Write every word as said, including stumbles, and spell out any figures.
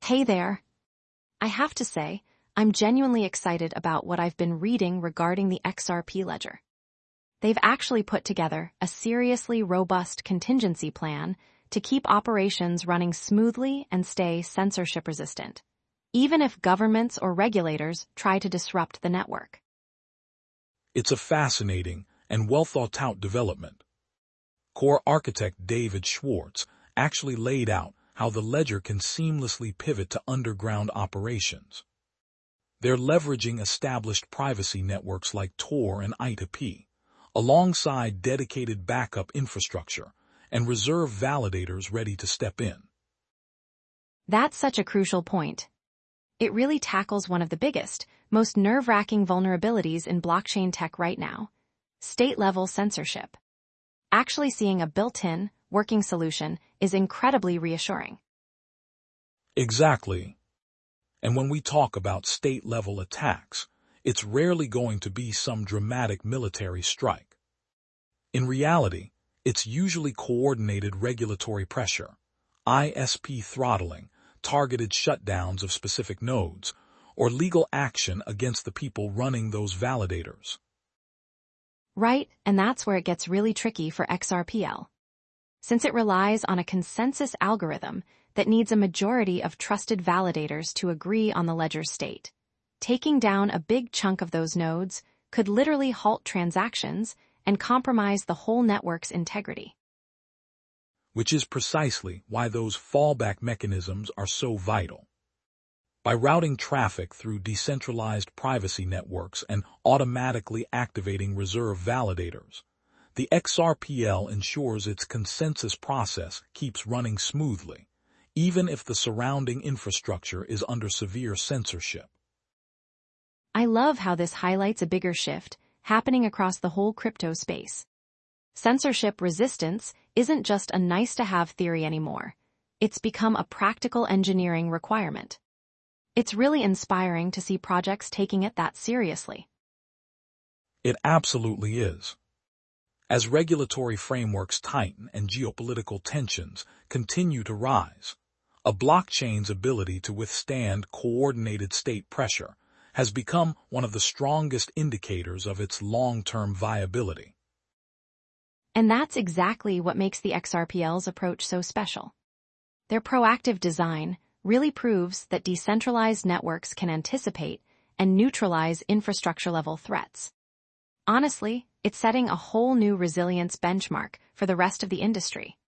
Hey there. I have to say, I'm genuinely excited about what I've been reading regarding the X R P ledger. They've actually put together a seriously robust contingency plan to keep operations running smoothly and stay censorship resistant, even if governments or regulators try to disrupt the network. It's a fascinating and well-thought-out development. Core architect David Schwartz actually laid out how the ledger can seamlessly pivot to underground operations. They're leveraging established privacy networks like Tor and I two P, alongside dedicated backup infrastructure and reserve validators ready to step in. That's such a crucial point. It really tackles one of the biggest, most nerve-wracking vulnerabilities in blockchain tech right now: state-level censorship. Actually seeing a built-in, working solution is incredibly reassuring. Exactly. And when we talk about state-level attacks, it's rarely going to be some dramatic military strike. In reality, it's usually coordinated regulatory pressure, I S P throttling, targeted shutdowns of specific nodes, or legal action against the people running those validators. Right, and that's where it gets really tricky for X R P L. Since it relies on a consensus algorithm that needs a majority of trusted validators to agree on the ledger's state, taking down a big chunk of those nodes could literally halt transactions and compromise the whole network's integrity. Which is precisely why those fallback mechanisms are so vital. By routing traffic through decentralized privacy networks and automatically activating reserve validators, the X R P L ensures its consensus process keeps running smoothly, even if the surrounding infrastructure is under severe censorship. I love how this highlights a bigger shift happening across the whole crypto space. Censorship resistance isn't just a nice-to-have theory anymore. It's become a practical engineering requirement. It's really inspiring to see projects taking it that seriously. It absolutely is. As regulatory frameworks tighten and geopolitical tensions continue to rise, a blockchain's ability to withstand coordinated state pressure has become one of the strongest indicators of its long-term viability. And that's exactly what makes the X R P L's approach so special. Their proactive design really proves that decentralized networks can anticipate and neutralize infrastructure-level threats. Honestly, it's setting a whole new resilience benchmark for the rest of the industry.